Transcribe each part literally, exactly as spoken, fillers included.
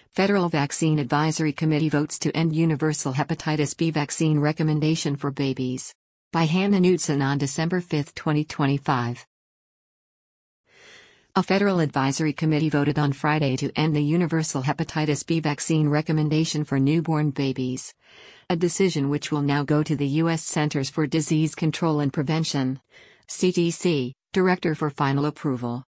Federal Vaccine Advisory Committee votes to end universal hepatitis B vaccine recommendation for babies. By Hannah Knudsen on December fifth, twenty twenty-five. A federal advisory committee voted on Friday to end the universal hepatitis B vaccine recommendation for newborn babies. A decision which will now go to the U S Centers for Disease Control and Prevention, C D C, director for final approval.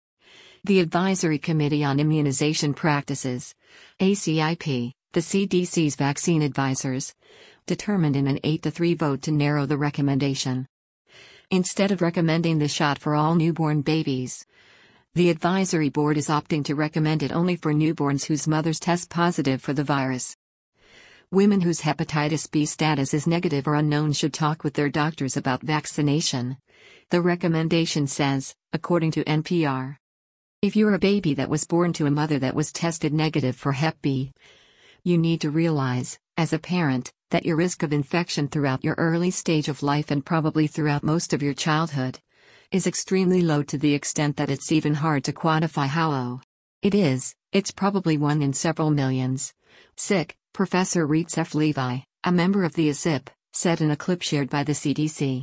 The Advisory Committee on Immunization Practices, A C I P, the C D C's vaccine advisors, determined in an eight to three vote to narrow the recommendation. Instead of recommending the shot for all newborn babies, the advisory board is opting to recommend it only for newborns whose mothers test positive for the virus. Women whose hepatitis B status is negative or unknown should talk with their doctors about vaccination, the recommendation says, according to N P R. If you're a baby that was born to a mother that was tested negative for hep B, you need to realize, as a parent, that your risk of infection throughout your early stage of life and probably throughout most of your childhood is extremely low, to the extent that it's even hard to quantify how low it is. It's probably one in several millions. Sick, Professor Reetz F. Levi, a member of the A C I P, said in a clip shared by the C D C.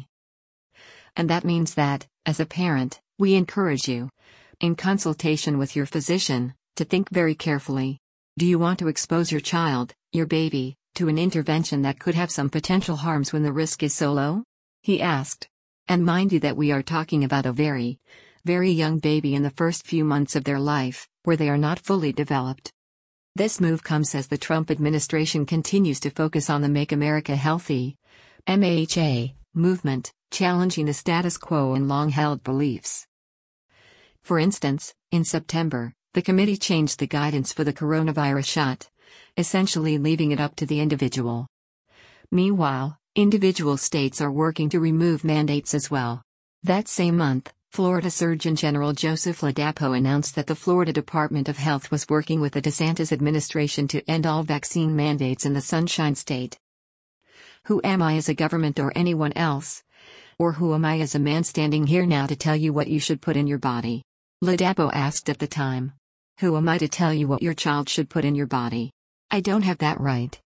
And that means that, as a parent, we encourage you, in consultation with your physician, to think very carefully. Do you want to expose your child, your baby, to an intervention that could have some potential harms when the risk is so low? He asked. And mind you that we are talking about a very, very young baby in the first few months of their life, where they are not fully developed. This move comes as the Trump administration continues to focus on the Make America Healthy, M A H A, movement, challenging the status quo and long-held beliefs. For instance, in September, the committee changed the guidance for the coronavirus shot, essentially leaving it up to the individual. Meanwhile, individual states are working to remove mandates as well. That same month, Florida Surgeon General Joseph Ladapo announced that the Florida Department of Health was working with the DeSantis administration to end all vaccine mandates in the Sunshine State. Who am I as a government or anyone else? Or who am I as a man standing here now to tell you what you should put in your body? Ladapo asked at the time. Who am I to tell you what your child should put in your body? I don't have that right.